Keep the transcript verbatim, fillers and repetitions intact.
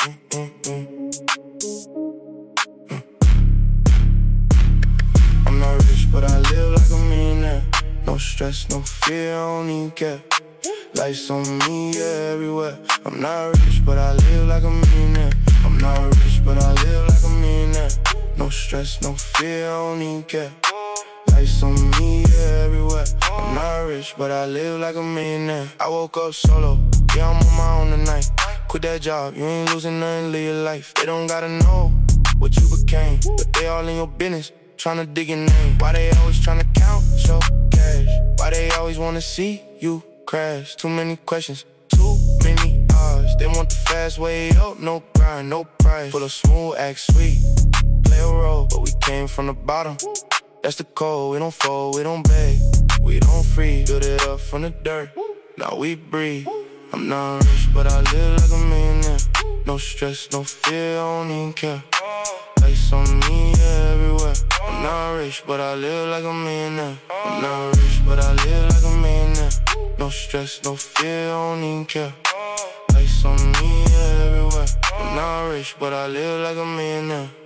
mm, mm. I'm not rich, but I live like a millionaire. No stress, no fear, I don't even care. Lights on me, yeah, everywhere. I'm not rich, but I live like a millionaire. I'm not rich, but I live like a millionaire. No stress, no fear, I don't even care. Lights on me, yeah, everywhere. I'm not rich, but I live like a millionaire. I woke up solo, yeah, I'm on my own tonight. Quit that job, you ain't losing nothing, live your life. They don't gotta know what you became, but they all in your business, tryna dig your name. Why they always tryna count your cash? Why they always wanna see you crash? Too many questions, too many odds. They want the fast way up, no grind, no price. Full of smooth, act sweet, play a role, but we came from the bottom. That's the code, we don't fold, we don't beg, we don't freeze. Build it up from the dirt, now we breathe. I'm not rich, but I live like a millionaire. No stress, no fear, I don't even care. Lights on me, yeah, everywhere. I'm not rich, but I live like a millionaire. I'm not rich, but I live like a millionaire. No stress, no fear, I don't even care. Lights on me, yeah, everywhere. I'm not rich, but I live like a millionaire.